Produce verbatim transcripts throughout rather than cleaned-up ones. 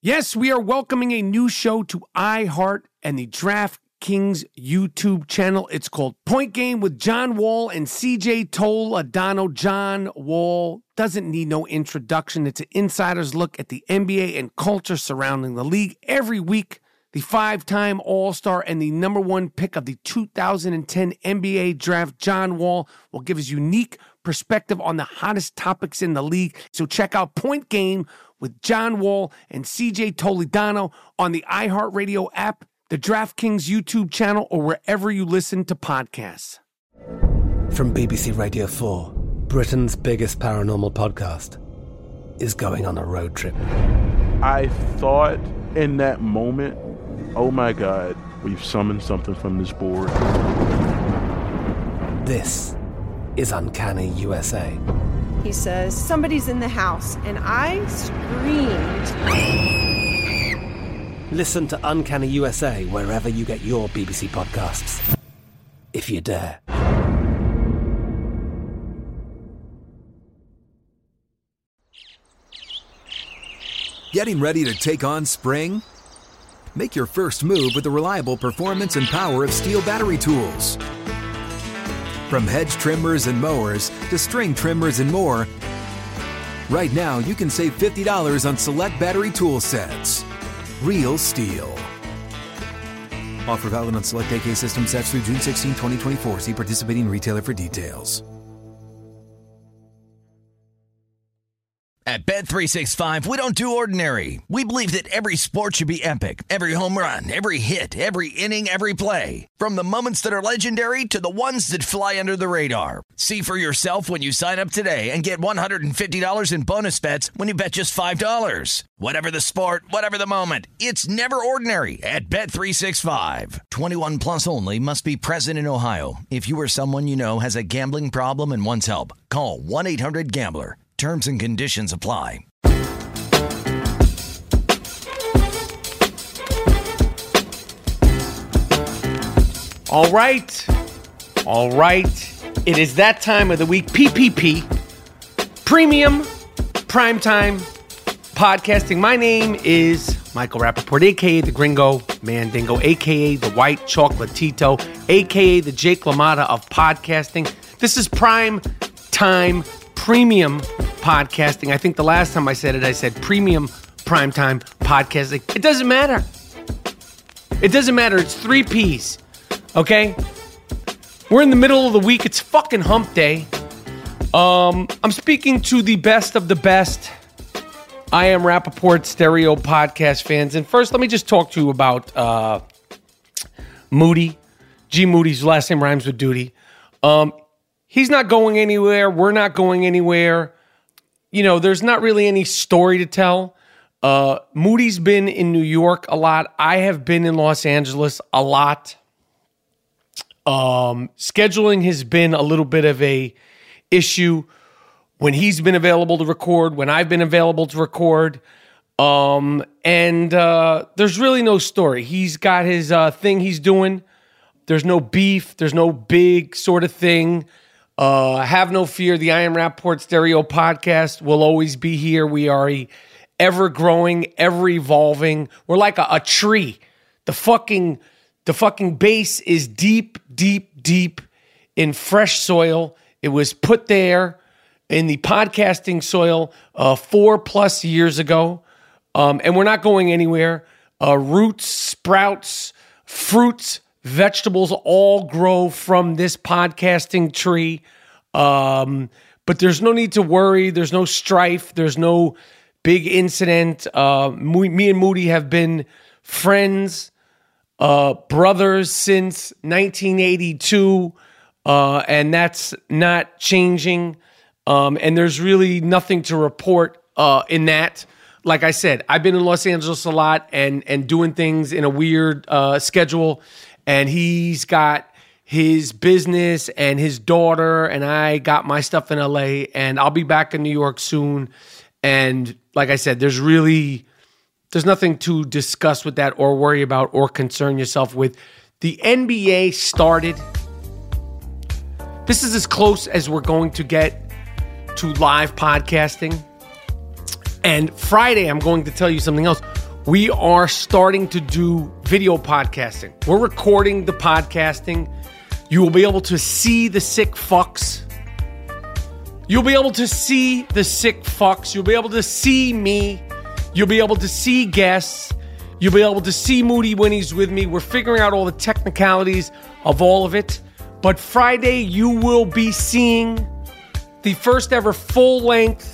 Yes, we are welcoming a new show to iHeart and the DraftKings YouTube channel. It's called Point Game with John Wall and C J Toledano. John Wall doesn't need no introduction. It's an insider's look at the N B A and culture surrounding the league. Every week, the five-time All-Star and the number one pick of the two thousand ten N B A draft, John Wall, will give his unique perspective on the hottest topics in the league. So check out Point Game with John Wall and C J Toledano on the iHeartRadio app, the DraftKings YouTube channel, or wherever you listen to podcasts. From B B C Radio four, Britain's biggest paranormal podcast is going on a road trip. I thought in that moment, oh my God, we've summoned something from this board. This is Uncanny U S A. He says, somebody's in the house, and I screamed. Listen to Uncanny U S A wherever you get your B B C podcasts, if you dare. Getting ready to take on spring? Make your first move with the reliable performance and power of Steel battery tools. From hedge trimmers and mowers to string trimmers and more, right now you can save fifty dollars on select battery tool sets. Real Steel. Offer valid on select A K system sets through June sixteenth, twenty twenty-four. See participating retailer for details. At Bet three sixty-five, we don't do ordinary. We believe that every sport should be epic. Every home run, every hit, every inning, every play. From the moments that are legendary to the ones that fly under the radar. See for yourself when you sign up today and get one hundred fifty dollars in bonus bets when you bet just five dollars. Whatever the sport, whatever the moment, it's never ordinary at Bet three sixty-five. twenty-one plus only. Must be present in Ohio. If you or someone you know has a gambling problem and wants help, call one eight hundred gambler. Terms and conditions apply. All right. All right. It is that time of the week. P P P. Premium Primetime Podcasting. My name is Michael Rappaport, a k a. The Gringo Mandingo, a k a. The White Chocolatito, a k a the Jake LaMotta of podcasting. This is Prime Time Premium Podcasting. I think the last time I said it, I said Premium Primetime Podcasting. It doesn't matter. It doesn't matter. It's three P's. Okay? We're in the middle of the week. It's fucking hump day. Um, I'm speaking to the best of the best. I am Rappaport Stereo podcast fans. And first, let me just talk to you about uh, Moody. G. Moody's last name rhymes with duty. Um, he's not going anywhere. We're not going anywhere. You know, there's not really any story to tell. Uh, Moody's been in New York a lot. I have been in Los Angeles a lot. Um, scheduling has been a little bit of a issue when he's been available to record, when I've been available to record. Um, and uh, there's really no story. He's got his uh, thing he's doing. There's no beef. There's no big sort of thing. Uh, have no fear. The I Am Rappaport Stereo podcast will always be here. We are a ever-growing, ever-evolving. We're like a, a tree. The fucking, the fucking base is deep, deep, deep in fresh soil. It was put there in the podcasting soil uh, four plus years ago. Um, and we're not going anywhere. Uh, roots, sprouts, fruits, vegetables all grow from this podcasting tree. Um, but there's no need to worry. There's no strife. There's no big incident. Uh, me and Moody have been friends, uh, brothers since nineteen eighty-two. Uh, and that's not changing. Um, and there's really nothing to report uh, in that. Like I said, I've been in Los Angeles a lot and, and doing things in a weird uh, schedule. And he's got his business and his daughter, and I got my stuff in L A, and I'll be back in New York soon. And like I said, there's really, there's nothing to discuss with that or worry about or concern yourself with. The N B A started. This is as close as we're going to get to live podcasting. And Friday, I'm going to tell you something else. we are starting to do video podcasting. We're recording the podcasting. You will be able to see the sick fucks. You'll be able to see the sick fucks. You'll be able to see me. You'll be able to see guests. You'll be able to see Moody when he's with me. We're figuring out all the technicalities of all of it. But Friday, you will be seeing the first ever full-length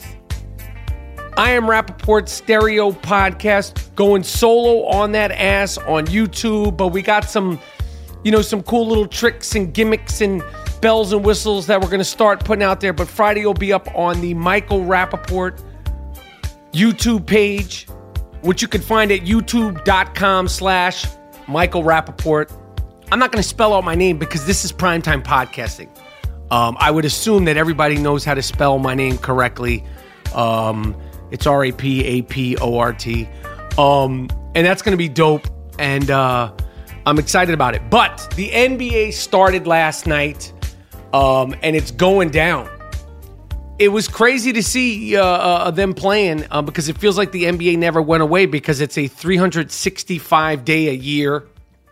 I Am Rapaport stereo podcast, going solo on that ass on YouTube. But we got some, you know, some cool little tricks and gimmicks and bells and whistles that we're going to start putting out there. But Friday will be up on the Michael Rapaport YouTube page, which you can find at youtube.com slash Michael Rapaport. I'm not going to spell out my name because this is primetime podcasting. Um, I would assume that everybody knows how to spell my name correctly. Um... It's R A P A P O R T. Um, and that's going to be dope. And uh, I'm excited about it. But the N B A started last night, um, and it's going down. It was crazy to see uh, uh, them playing uh, because it feels like the N B A never went away because it's a three hundred sixty-five day a year.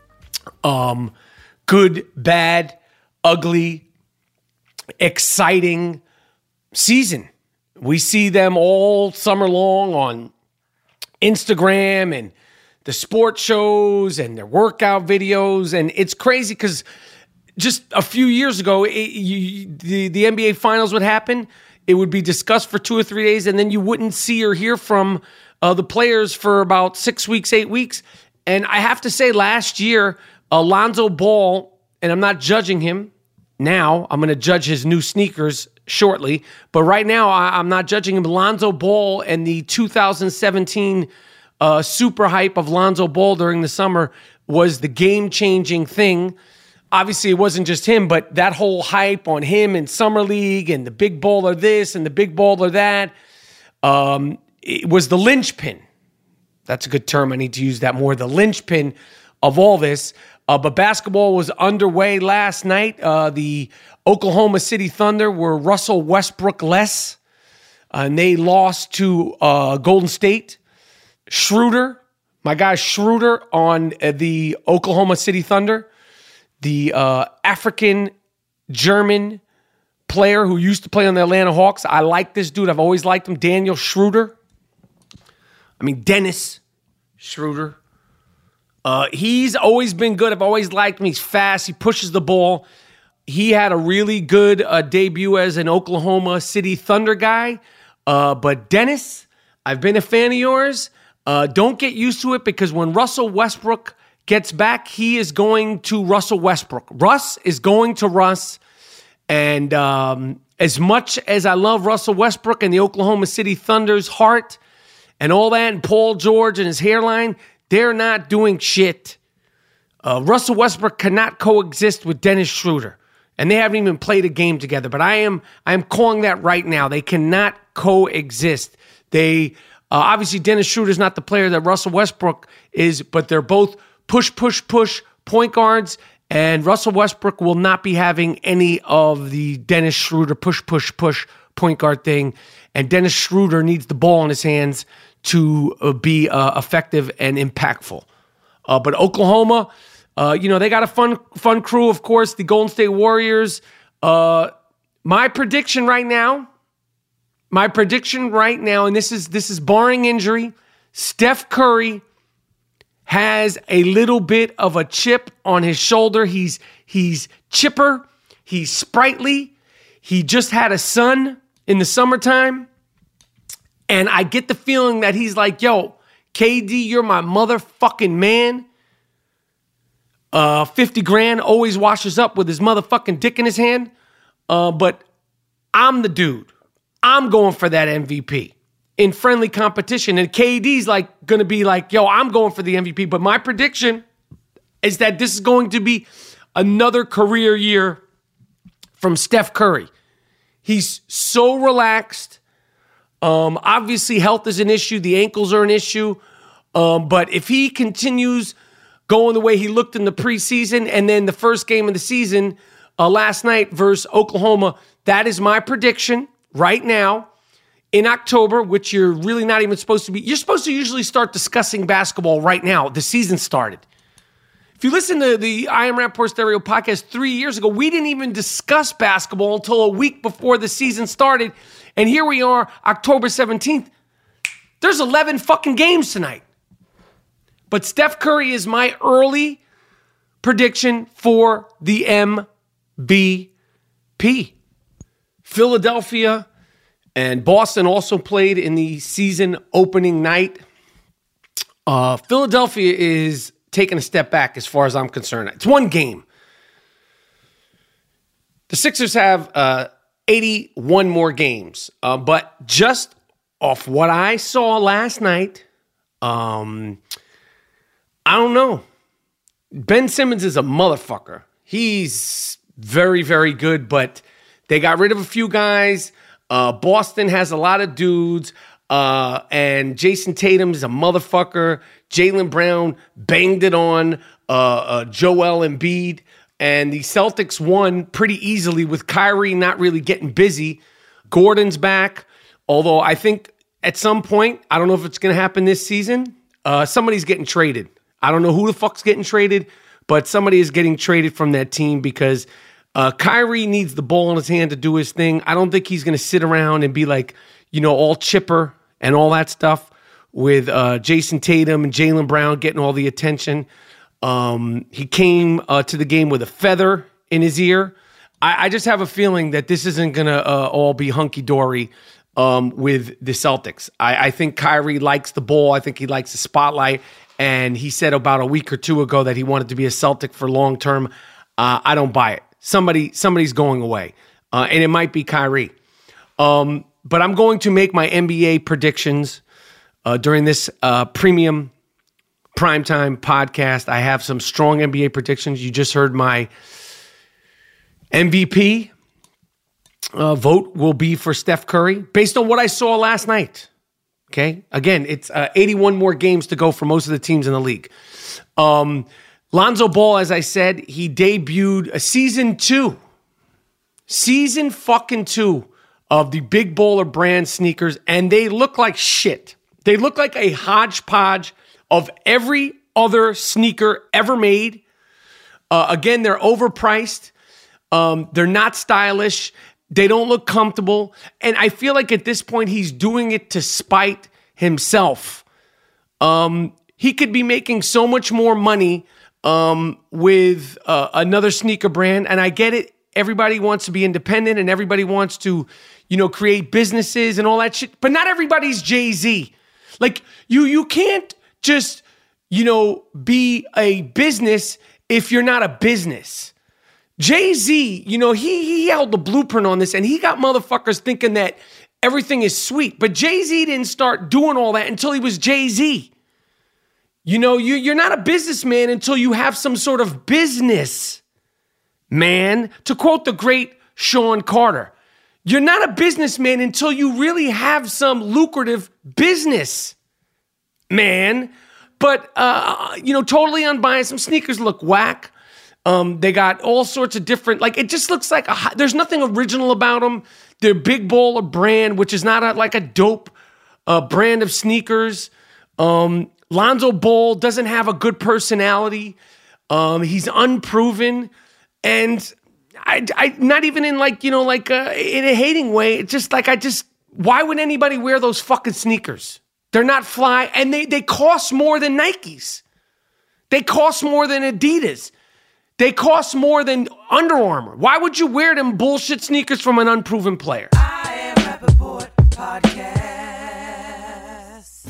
Um, good, bad, ugly, exciting season. We see them all summer long on Instagram and the sports shows and their workout videos. And it's crazy because just a few years ago, it, you, the, the N B A Finals would happen. It would be discussed for two or three days, and then you wouldn't see or hear from uh, the players for about six weeks, eight weeks. And I have to say, last year, Alonzo Ball, and I'm not judging him now. I'm going to judge his new sneakers shortly. But right now, I, I'm not judging him. Lonzo Ball and the two thousand seventeen uh, super hype of Lonzo Ball during the summer was the game-changing thing. Obviously, it wasn't just him, but that whole hype on him and Summer League and the big baller this and the big baller that um, it was the linchpin. That's a good term. I need to use that more. The linchpin of all this. Uh, but basketball was underway last night. Uh, the Oklahoma City Thunder were Russell Westbrook-less, uh, and they lost to uh, Golden State. Schroeder, my guy Schroeder on uh, the Oklahoma City Thunder, the uh, African-German player who used to play on the Atlanta Hawks. I like this dude. I've always liked him. Daniel Schroeder. I mean, Dennis Schroeder. Uh, he's always been good. I've always liked him. He's fast. He pushes the ball. He had a really good uh, debut as an Oklahoma City Thunder guy. Uh, but Dennis, I've been a fan of yours. Uh, don't get used to it because when Russell Westbrook gets back, he is going to Russell Westbrook. Russ is going to Russ. And um, as much as I love Russell Westbrook and the Oklahoma City Thunder's heart and all that, and Paul George and his hairline, they're not doing shit. Uh, Russell Westbrook cannot coexist with Dennis Schroeder, and they haven't even played a game together. But I am I am calling that right now. They cannot coexist. They uh, obviously Dennis Schroeder is not the player that Russell Westbrook is, but they're both push, push, push point guards, and Russell Westbrook will not be having any of the Dennis Schroeder push, push, push point guard thing. And Dennis Schroeder needs the ball in his hands to uh, be uh, effective and impactful. Uh, but Oklahoma, uh, you know, they got a fun fun crew, of course, the Golden State Warriors. Uh, my prediction right now, my prediction right now, and this is this is barring injury, Steph Curry has a little bit of a chip on his shoulder. He's he's chipper, he's sprightly. He just had a son in the summertime. And I get the feeling that he's like, yo, K D, you're my motherfucking man. Uh, fifty grand always washes up with his motherfucking dick in his hand. Uh, but I'm the dude. I'm going for that M V P in friendly competition. And K D's like going to be like, yo, I'm going for the M V P. But my prediction is that this is going to be another career year from Steph Curry. He's so relaxed. Um, obviously, health is an issue. The ankles are an issue. Um, but if he continues going the way he looked in the preseason and then the first game of the season uh, last night versus Oklahoma, that is my prediction right now. in October, which you're really not even supposed to be, you're supposed to usually start discussing basketball right now. The season started. If you listen to the I Am Rapaport Stereo podcast three years ago, we didn't even discuss basketball until a week before the season started. And here we are, October seventeenth. There's eleven fucking games tonight. But Steph Curry is my early prediction for the M V P. Philadelphia and Boston also played in the season opening night. Uh, Philadelphia is taking a step back as far as I'm concerned. It's one game. The Sixers have uh, eighty-one more games. Uh, but just off what I saw last night, um, I don't know. Ben Simmons is a motherfucker. He's very, very good, but they got rid of a few guys. Uh, Boston has a lot of dudes. Uh, and Jason Tatum is a motherfucker. Jaylen Brown banged it on uh, uh, Joel Embiid. And the Celtics won pretty easily with Kyrie not really getting busy. Gordon's back. Although I think at some point, I don't know if it's going to happen this season, uh, somebody's getting traded. I don't know who the fuck's getting traded, but somebody is getting traded from that team because uh, Kyrie needs the ball in his hand to do his thing. I don't think he's going to sit around and be like, you know, all chipper and all that stuff with uh, Jason Tatum and Jaylen Brown getting all the attention. Um, he came uh, to the game with a feather in his ear. I, I just have a feeling that this isn't going to uh, all be hunky-dory um, with the Celtics. I, I think Kyrie likes the ball. I think he likes the spotlight. And he said about a week or two ago that he wanted to be a Celtic for long term. Uh, I don't buy it. Somebody, somebody's going away. Uh, and it might be Kyrie. Um, but I'm going to make my N B A predictions uh, during this uh, premium primetime podcast. I have some strong N B A predictions. You just heard my M V P uh, vote will be for Steph Curry based on what I saw last night. Okay. Again, it's uh, eighty-one more games to go for most of the teams in the league. Um, Lonzo Ball, as I said, he debuted a season two, season fucking two of the Big Baller brand sneakers, and they look like shit. They look like a hodgepodge of every other sneaker ever made. Uh, again, they're overpriced. Um, they're not stylish. They don't look comfortable. And I feel like at this point, he's doing it to spite himself. Um, he could be making so much more money um, with uh, another sneaker brand. And I get it. Everybody wants to be independent and everybody wants to, you know, create businesses and all that shit. But not everybody's Jay-Z. Like, you, you can't just, you know, be a business if you're not a business. Jay-Z, you know, he he held the blueprint on this, and he got motherfuckers thinking that everything is sweet. But Jay-Z didn't start doing all that until he was Jay-Z. You know, you, you're not a businessman until you have some sort of business, man. To quote the great Sean Carter, you're not a businessman until you really have some lucrative business, man. But, uh, you know, totally unbiased. Some sneakers look whack. Um, they got all sorts of different, like, it just looks like, a, there's nothing original about them. They're Big Baller brand, which is not a, like a dope uh, brand of sneakers. Um, Lonzo Ball doesn't have a good personality. Um, he's unproven. And I, I, not even in like, you know, like uh, in a hating way. It's just like, I just, why would anybody wear those fucking sneakers? They're not fly, and they, they cost more than Nikes. They cost more than Adidas. They cost more than Under Armour. Why would you wear them bullshit sneakers from an unproven player? I Am Rapaport Podcast.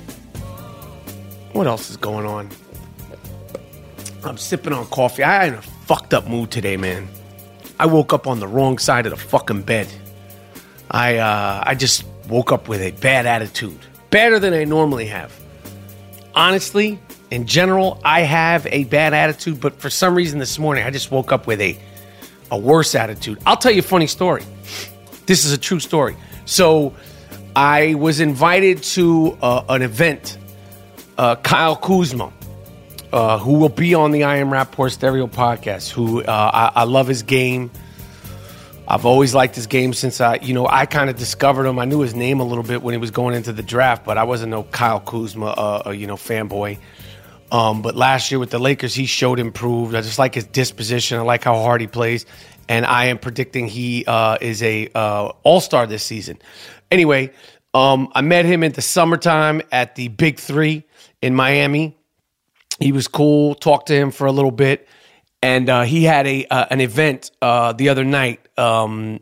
What else is going on? I'm sipping on coffee. I had a fucked up mood today, man. I woke up on the wrong side of the fucking bed. I uh, I just woke up with a bad attitude. Better than I normally have. Honestly, in general, I have a bad attitude, but for some reason this morning, I just woke up with a, a worse attitude. I'll tell you a funny story. This is a true story. So I was invited to uh, an event. Uh, Kyle Kuzma, uh, who will be on the I Am Rapaport Stereo podcast, who uh, I, I love his game. I've always liked his game since I, you know, I kind of discovered him. I knew his name a little bit when he was going into the draft, but I wasn't no Kyle Kuzma, uh, uh, you know, fanboy. Um, but last year with the Lakers, he showed improved. I just like his disposition. I like how hard he plays. And I am predicting he uh, is a uh, all-star this season. Anyway, um, I met him in the summertime at the Big Three in Miami. He was cool. Talked to him for a little bit. And uh, he had a uh, an event uh, the other night um,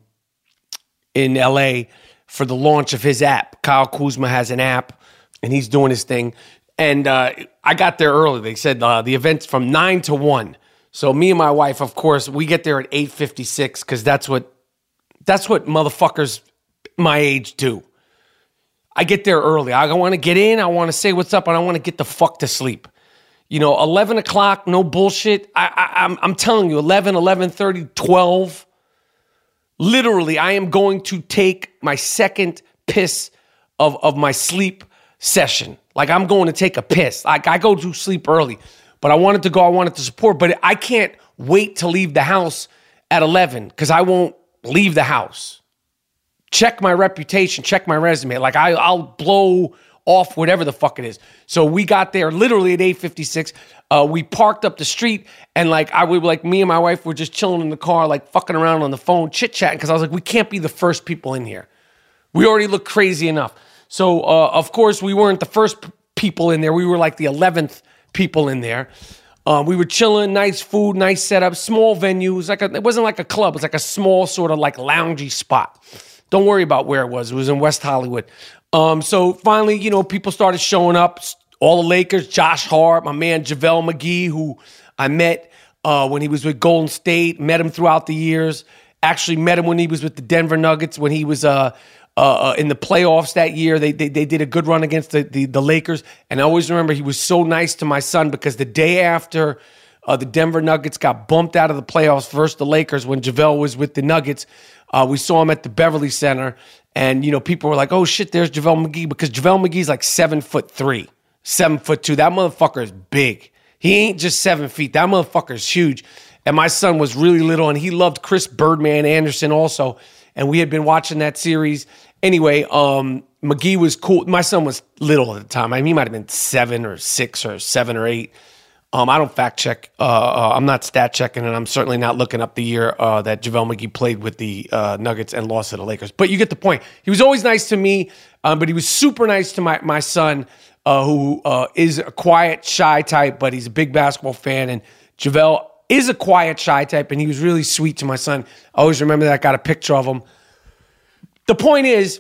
in L A for the launch of his app. Kyle Kuzma has an app, and he's doing his thing. And uh, I got there early. They said uh, the event's from nine to one. So me and my wife, of course, we get there at eight fifty-six because that's what that's what motherfuckers my age do. I get there early. I want to get in. I want to say what's up, and I want to get the fuck to sleep. You know, eleven o'clock, no bullshit. I, I, I'm, I'm telling you, eleven, eleven thirty, twelve. Literally, I am going to take my second piss of, of my sleep session. Like, I'm going to take a piss. Like, I go to sleep early, but I wanted to go. I wanted to support, but I can't wait to leave the house at eleven because I won't leave the house. Check my reputation, check my resume. Like, I, I'll blow off whatever the fuck it is. So we got there literally at eight fifty-six. Uh, we parked up the street, and like I would like me and my wife were just chilling in the car, like fucking around on the phone, chit-chatting, because I was like, we can't be the first people in here. We already look crazy enough. So uh, of course we weren't the first p- people in there. We were like the eleventh people in there. Uh, we were chilling, nice food, nice setup, small venues. Like a, it wasn't like a club. It was like a small sort of like loungy spot. Don't worry about where it was. It was in West Hollywood. Um, so finally, you know, people started showing up. All the Lakers, Josh Hart, my man JaVale McGee, who I met uh, when he was with Golden State, met him throughout the years. Actually met him when he was with the Denver Nuggets, when he was uh, uh, in the playoffs that year. They, they they did a good run against the, the, the Lakers. And I always remember he was so nice to my son because the day after uh, the Denver Nuggets got bumped out of the playoffs versus the Lakers, when JaVale was with the Nuggets, uh, we saw him at the Beverly Center. And, you know, people were like, oh, shit, there's JaVale McGee, because JaVale McGee's like seven foot three, seven foot two. That motherfucker is big. He ain't just seven feet. That motherfucker is huge. And my son was really little, and he loved Chris Birdman Anderson also. And we had been watching that series. Anyway, um, McGee was cool. My son was little at the time. I mean, he might have been seven or six or seven or eight. Um, I don't fact check. Uh, uh, I'm not stat checking, and I'm certainly not looking up the year uh, that JaVale McGee played with the uh, Nuggets and lost to the Lakers. But you get the point. He was always nice to me, um, but he was super nice to my my son, uh, who uh, is a quiet, shy type, but he's a big basketball fan. And JaVale is a quiet, shy type, and he was really sweet to my son. I always remember that. I got a picture of him. The point is,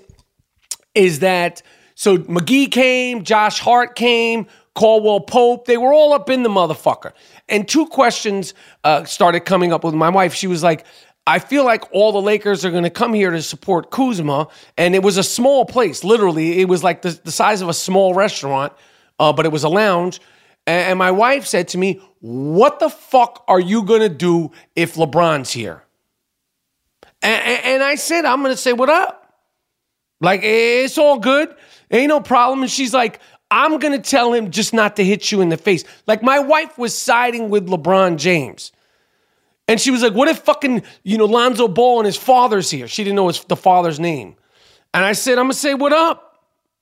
is that so McGee came, Josh Hart came, Caldwell Pope, they were all up in the motherfucker. And two questions uh, started coming up with my wife. She was like, I feel like all the Lakers are going to come here to support Kuzma. And it was a small place, literally. It was like the, the size of a small restaurant, uh, but it was a lounge. And, and my wife said to me, what the fuck are you going to do if LeBron's here? And, and, and I said, I'm going to say, what up? Like, it's all good. Ain't no problem. And she's like, I'm going to tell him just not to hit you in the face. Like, my wife was siding with LeBron James. And she was like, what if fucking, you know, Lonzo Ball and his father's here? She didn't know his, the father's name. And I said, I'm going to say, what up?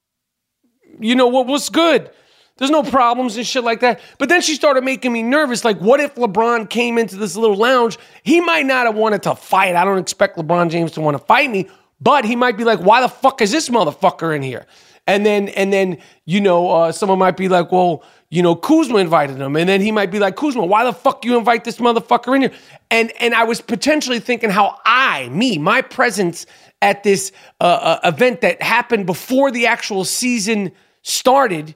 You know, what? what's good? There's no problems and shit like that. But then she started making me nervous. Like, what if LeBron came into this little lounge? He might not have wanted to fight. I don't expect LeBron James to want to fight me. But he might be like, why the fuck is this motherfucker in here? And then, and then, you know, uh, someone might be like, well, you know, Kuzma invited him. And then he might be like, Kuzma, why the fuck you invite this motherfucker in here? And and I was potentially thinking how I, me, my presence at this uh, uh, event that happened before the actual season started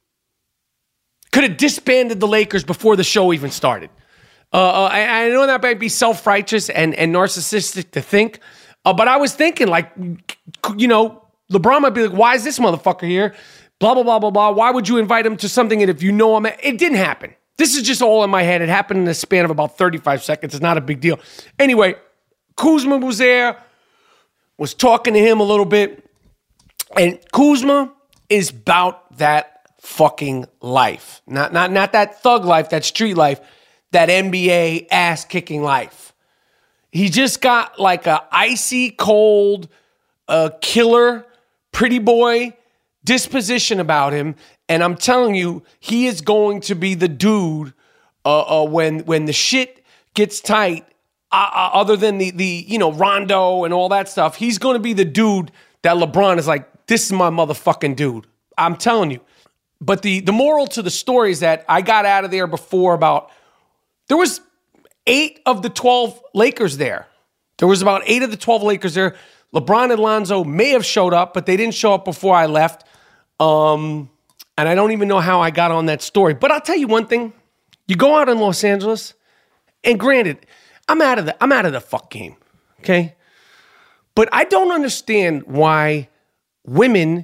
could have disbanded the Lakers before the show even started. Uh, uh, I, I know that might be self-righteous and, and narcissistic to think, uh, but I was thinking, like, you know, LeBron might be like, why is this motherfucker here? Blah, blah, blah, blah, blah. Why would you invite him to something? And if you know him, it didn't happen. This is just all in my head. It happened in the span of about thirty-five seconds. It's not a big deal. Anyway, Kuzma was there, was talking to him a little bit. And Kuzma is about that fucking life. Not, not, not that thug life, that street life, that N B A ass-kicking life. He just got like a icy cold, uh, killer, pretty boy disposition about him. And I'm telling you, he is going to be the dude uh, uh, when when the shit gets tight, uh, uh, other than the, the, you know, Rondo and all that stuff. He's going to be the dude that LeBron is like, this is my motherfucking dude. I'm telling you. But the, the moral to the story is that I got out of there before about, there was eight of the twelve Lakers there. There was about eight of the twelve Lakers there. LeBron and Lonzo may have showed up, but they didn't show up before I left. Um... And I don't even know how I got on that story. But I'll tell you one thing. You go out in Los Angeles, and granted, I'm out of the I'm out of the fuck game. Okay? But I don't understand why women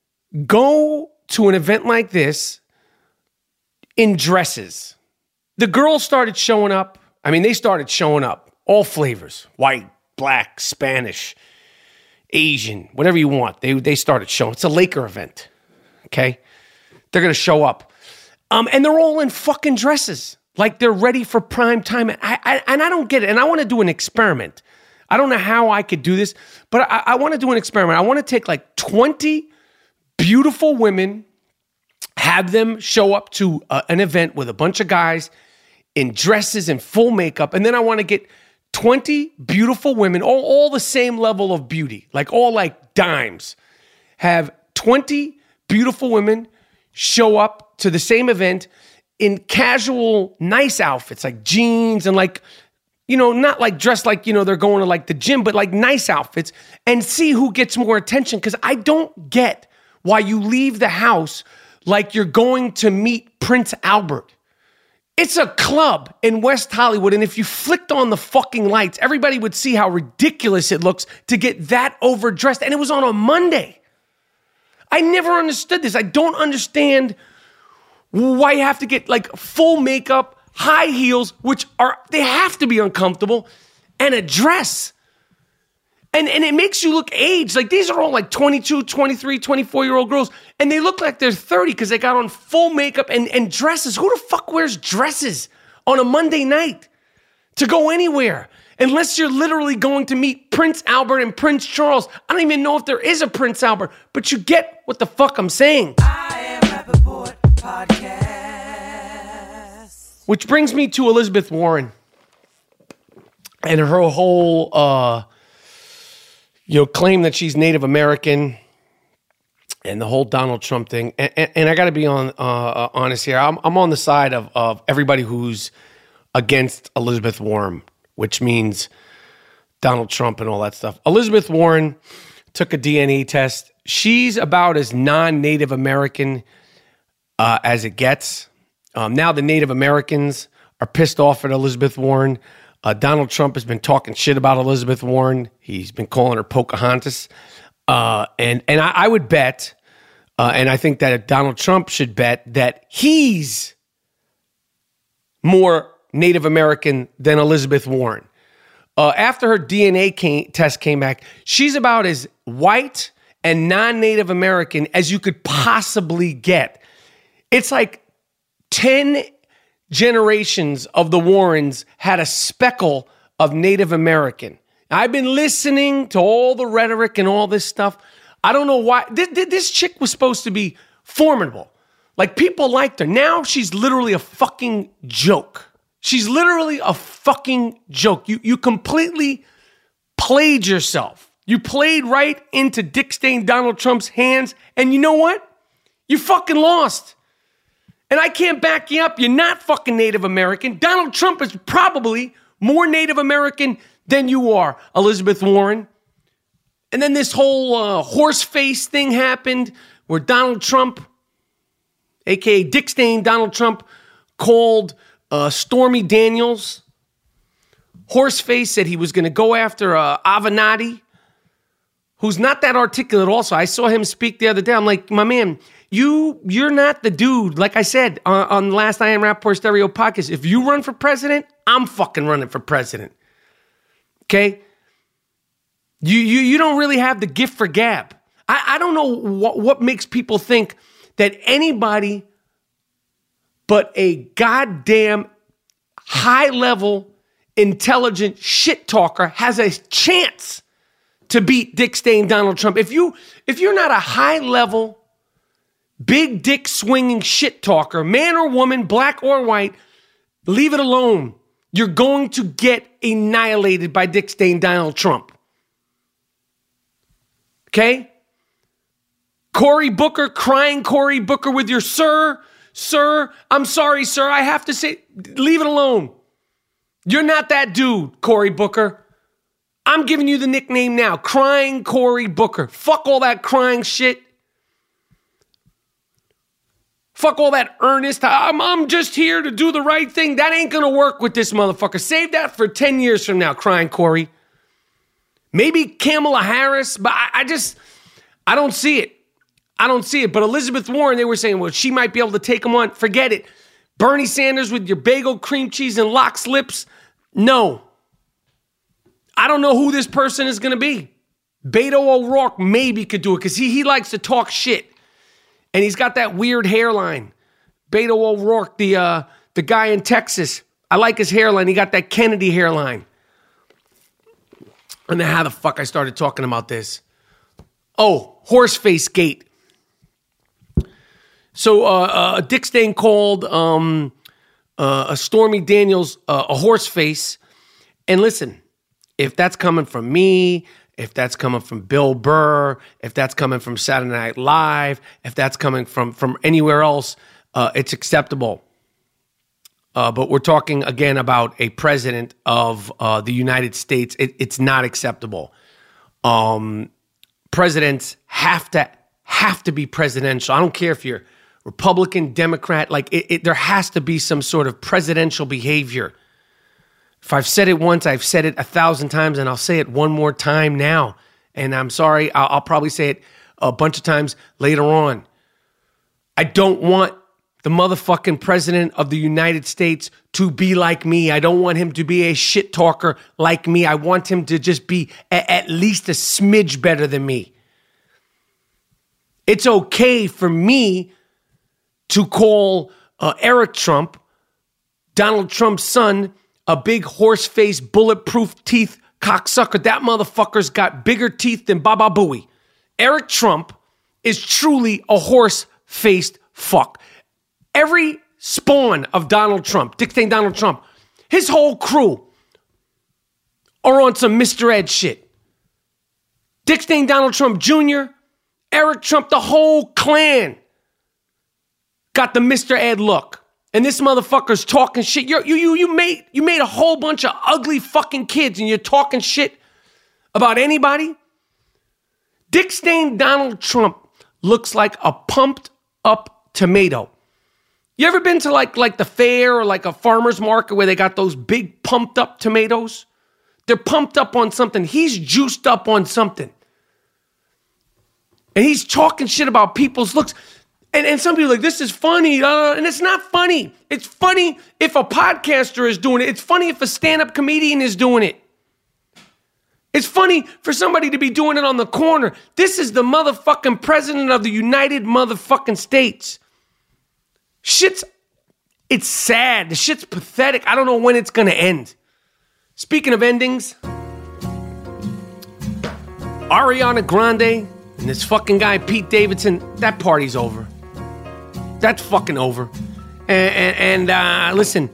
go to an event like this in dresses. The girls started showing up. I mean, they started showing up. All flavors. White, black, Spanish, Asian, whatever you want. They they started showing. It's a Laker event. Okay? They're going to show up. Um, and they're all in fucking dresses. Like they're ready for prime time. And I, I, and I don't get it. And I want to do an experiment. I don't know how I could do this, but I, I want to do an experiment. I want to take like twenty beautiful women, have them show up to uh, an event with a bunch of guys in dresses and full makeup. And then I want to get twenty beautiful women, all, all the same level of beauty, like all like dimes. Have twenty beautiful women show up to the same event in casual, nice outfits, like jeans and like, you know, not like dressed like, you know, they're going to like the gym, but like nice outfits, and see who gets more attention. Because I don't get why you leave the house like you're going to meet Prince Albert. It's a club in West Hollywood, and if you flicked on the fucking lights, everybody would see how ridiculous it looks to get that overdressed. And it was on a Monday. I never understood this. I don't understand why you have to get like full makeup, high heels, which are, they have to be uncomfortable, and a dress. And, and it makes you look aged. Like these are all like twenty-two, twenty-three, twenty-four-year-old girls, and they look like they're thirty because they got on full makeup and, and dresses. Who the fuck wears dresses on a Monday night to go anywhere? Unless you're literally going to meet Prince Albert and Prince Charles. I don't even know if there is a Prince Albert, but you get what the fuck I'm saying. I am Rappaport Podcast. Which brings me to Elizabeth Warren and her whole, uh, you know, claim that she's Native American and the whole Donald Trump thing. And, and, and I got to be on uh, honest here. I'm, I'm on the side of, of everybody who's against Elizabeth Warren, which means Donald Trump and all that stuff. Elizabeth Warren took a D N A test. She's about as non-Native American uh, as it gets. Um, now the Native Americans are pissed off at Elizabeth Warren. Uh, Donald Trump has been talking shit about Elizabeth Warren. He's been calling her Pocahontas. Uh, and and I, I would bet, uh, and I think that Donald Trump should bet, that he's more Native American than Elizabeth Warren. Uh, after her D N A came, test came back, she's about as white and non-Native American as you could possibly get. It's like ten generations of the Warrens had a speckle of Native American. I've been listening to all the rhetoric and all this stuff. I don't know why. This, this chick was supposed to be formidable. Like, people liked her. Now she's literally a fucking joke. She's literally a fucking joke. You you completely played yourself. You played right into Dick Stain Donald Trump's hands, and you know what? You fucking lost. And I can't back you up. You're not fucking Native American. Donald Trump is probably more Native American than you are, Elizabeth Warren. And then this whole uh, horse face thing happened where Donald Trump, a k a. Dick Stain Donald Trump, called Uh, Stormy Daniels horseface, said he was going to go after uh, Avenatti, who's not that articulate also. I saw him speak the other day. I'm like, my man, you, you're not the dude. Like I said uh, on the last I Am Rappaport Stereo podcast, if you run for president, I'm fucking running for president. Okay? You you you don't really have the gift for gab. I, I don't know what, what makes people think that anybody but a goddamn high-level intelligent shit talker has a chance to beat dick stain Donald Trump. If you if you're not a high level, big dick swinging shit talker, man or woman, black or white, leave it alone. You're going to get annihilated by dick stain Donald Trump. Okay? Cory Booker, crying Cory Booker with your sir, sir, I'm sorry, sir, I have to say, leave it alone. You're not that dude, Cory Booker. I'm giving you the nickname now, crying Cory Booker. Fuck all that crying shit. Fuck all that earnest, I'm, I'm just here to do the right thing. That ain't gonna work with this motherfucker. Save that for ten years from now, crying Cory. Maybe Kamala Harris, but I, I just, I don't see it. I don't see it. But Elizabeth Warren, they were saying, well, she might be able to take him on. Forget it. Bernie Sanders with your bagel, cream cheese, and lox lips. No. I don't know who this person is going to be. Beto O'Rourke maybe could do it because he, he likes to talk shit. And he's got that weird hairline. Beto O'Rourke, the, uh, the guy in Texas. I like his hairline. He got that Kennedy hairline. I don't know how the fuck I started talking about this. Oh, Horseface Gate. So uh, uh, Dick Stain called um, uh, a Stormy Daniels uh, a horseface. And listen, if that's coming from me, if that's coming from Bill Burr, if that's coming from Saturday Night Live, if that's coming from, from anywhere else, uh, it's acceptable. Uh, but we're talking, again, about a president of uh, the United States. It, it's not acceptable. Um, presidents have to have to be presidential. I don't care if you're Republican, Democrat. Like it, it, there has to be some sort of presidential behavior. If I've said it once, I've said it a thousand times, and I'll say it one more time now. And I'm sorry, I'll, I'll probably say it a bunch of times later on. I don't want the motherfucking president of the United States to be like me. I don't want him to be a shit talker like me. I want him to just be a, at least a smidge better than me. It's okay for me to call uh, Eric Trump, Donald Trump's son, a big horse-faced, bulletproof teeth cocksucker. That motherfucker's got bigger teeth than Baba Booey. Eric Trump is truly a horse-faced fuck. Every spawn of Donald Trump, Dick Stain Donald Trump, his whole crew are on some Mister Ed shit. Dick Stain Donald Trump Junior, Eric Trump, the whole clan got the Mister Ed look. And this motherfucker's talking shit. You're, you you you made you made a whole bunch of ugly fucking kids and you're talking shit about anybody? Dick Stain Donald Trump looks like a pumped up tomato. You ever been to like, like the fair or like a farmer's market where they got those big pumped up tomatoes? They're pumped up on something. He's juiced up on something. And he's talking shit about people's looks. And, and some people are like, this is funny. Uh, and it's not funny. It's funny if a podcaster is doing it. It's funny if a stand-up comedian is doing it. It's funny for somebody to be doing it on the corner. This is the motherfucking president of the United motherfucking States. Shit's, it's sad. The shit's pathetic. I don't know when it's going to end. Speaking of endings, Ariana Grande and this fucking guy, Pete Davidson, that party's over. That's fucking over. And, and, and uh, listen,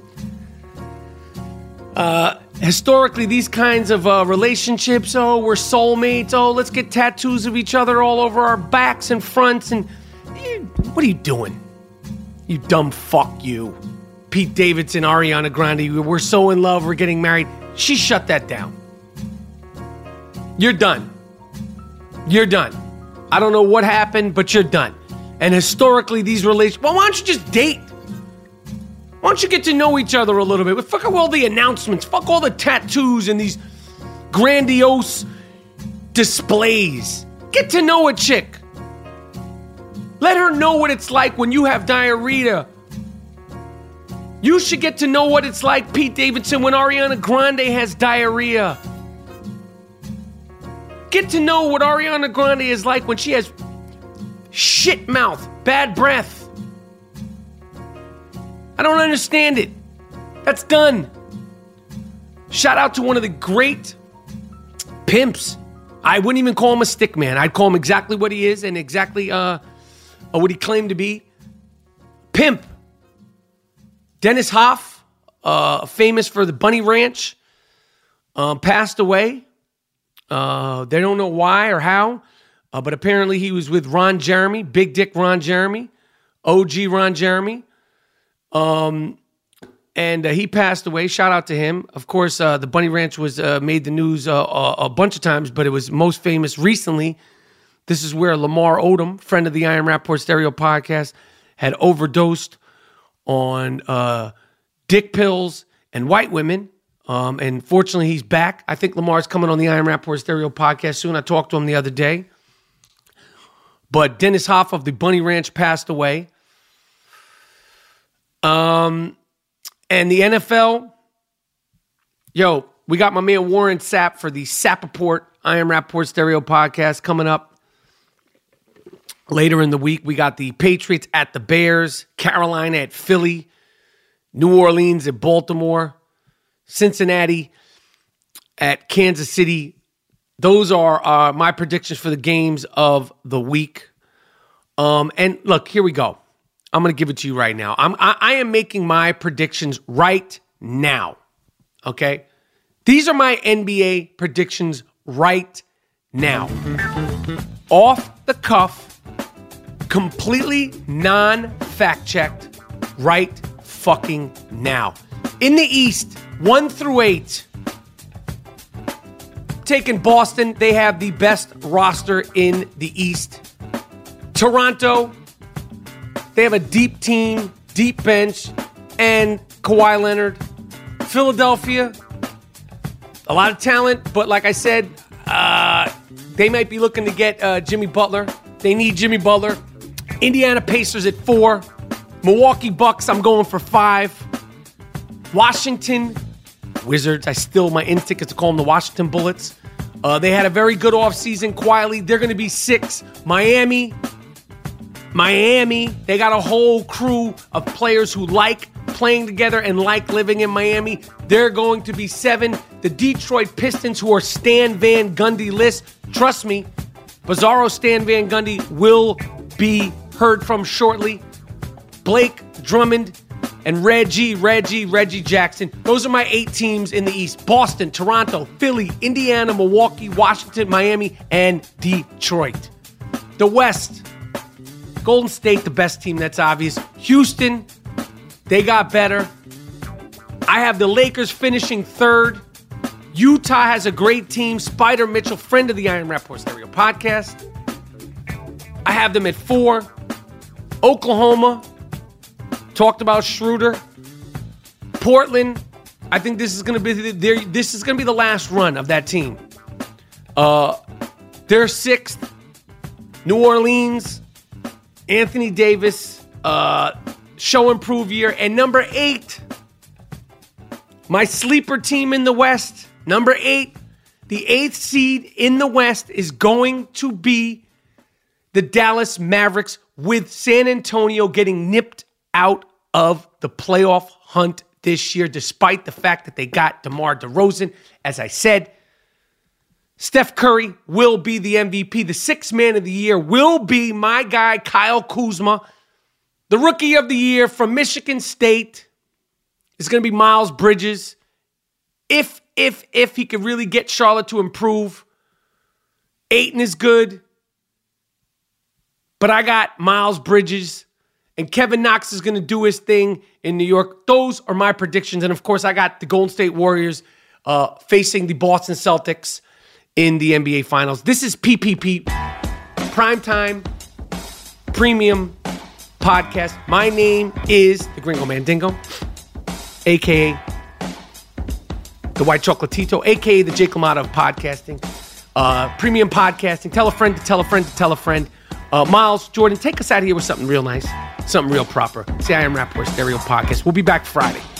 uh, historically, these kinds of uh, relationships, oh, we're soulmates, oh, let's get tattoos of each other all over our backs and fronts, and eh, what are you doing? You dumb fuck you. Pete Davidson, Ariana Grande, we're so in love, we're getting married. She shut that down. You're done. You're done. I don't know what happened, but you're done. And historically, these relations, well, why don't you just date? Why don't you get to know each other a little bit? Fuck all the announcements. Fuck all the tattoos and these grandiose displays. Get to know a chick. Let her know what it's like when you have diarrhea. You should get to know what it's like, Pete Davidson, when Ariana Grande has diarrhea. Get to know what Ariana Grande is like when she has shit mouth, bad breath. I don't understand it. That's done. Shout out to one of the great pimps. I wouldn't even call him a stick man. I'd call him exactly what he is and exactly uh, what he claimed to be. Pimp. Dennis Hoff, uh, famous for the Bunny Ranch, uh, passed away. Uh, they don't know why or how, uh, but apparently he was with Ron Jeremy, Big Dick Ron Jeremy, O G Ron Jeremy. Um, and uh, he passed away. Shout out to him. Of course, uh, the Bunny Ranch was uh, made the news uh, a, a bunch of times, but it was most famous recently. This is where Lamar Odom, friend of the I Am Rapport Stereo podcast, had overdosed on uh, dick pills and white women. Um, and fortunately, he's back. I think Lamar's coming on the I Am Rapport Stereo podcast soon. I talked to him the other day. But Dennis Hoff of the Bunny Ranch passed away. Um, and the N F L, yo, we got my man Warren Sapp for the Sappaport I Am Rapport Stereo podcast coming up. Later in the week, we got the Patriots at the Bears, Carolina at Philly, New Orleans at Baltimore, Cincinnati at Kansas City. Those are uh, my predictions for the games of the week. Um, and look, here we go. I'm going to give it to you right now. I'm, I, I am making my predictions right now, okay? These are my N B A predictions right now. Off the cuff. Completely non-fact checked right fucking now. In the East, one through eight, taking Boston. They have the best roster in the East. Toronto, they have a deep team, deep bench, and Kawhi Leonard. Philadelphia, a lot of talent, but like I said, uh, they might be looking to get uh, Jimmy Butler. They need Jimmy Butler. Indiana Pacers at four. Milwaukee Bucks, I'm going for five. Washington Wizards, I still, my instinct is to call them the Washington Bullets. Uh, they had a very good offseason quietly. They're going to be six. Miami, Miami, they got a whole crew of players who like playing together and like living in Miami. They're going to be seven. The Detroit Pistons, who are Stan Van Gundy list, trust me, Bizarro Stan Van Gundy will be heard from shortly. Blake Drummond and Reggie, Reggie, Reggie Jackson. Those are my eight teams in the East. Boston, Toronto, Philly, Indiana, Milwaukee, Washington, Miami, and Detroit. The West, Golden State, the best team, that's obvious. Houston, they got better. I have the Lakers finishing third. Utah has a great team. Spider Mitchell, friend of the I Am Rapport Stereo podcast. I have them at four. Oklahoma, talked about Schroeder. Portland, I think this is going to be the, this is going to be the last run of that team. Uh, they're sixth. New Orleans, Anthony Davis, uh, show improve year, and number eight, my sleeper team in the West. Number eight, the eighth seed in the West is going to be the Dallas Mavericks, with San Antonio getting nipped out of the playoff hunt this year, despite the fact that they got DeMar DeRozan. As I said, Steph Curry will be the M V P. The sixth man of the year will be my guy, Kyle Kuzma. The rookie of the year from Michigan State is going to be Miles Bridges. If, if, if he could really get Charlotte to improve. Ayton is good. But I got Miles Bridges, and Kevin Knox is going to do his thing in New York. Those are my predictions. And, of course, I got the Golden State Warriors uh, facing the Boston Celtics in the N B A Finals. This is P P P, Primetime Premium Podcast. My name is the Gringo Mandingo, a k a the White Chocolatito, a k a the Jake LaMotta of podcasting. Uh, premium podcasting. Tell a friend to tell a friend to tell a friend. Uh, Miles, Jordan, take us out of here with something real nice, something real proper. It's the I Am Rapport Stereo podcast. We'll be back Friday.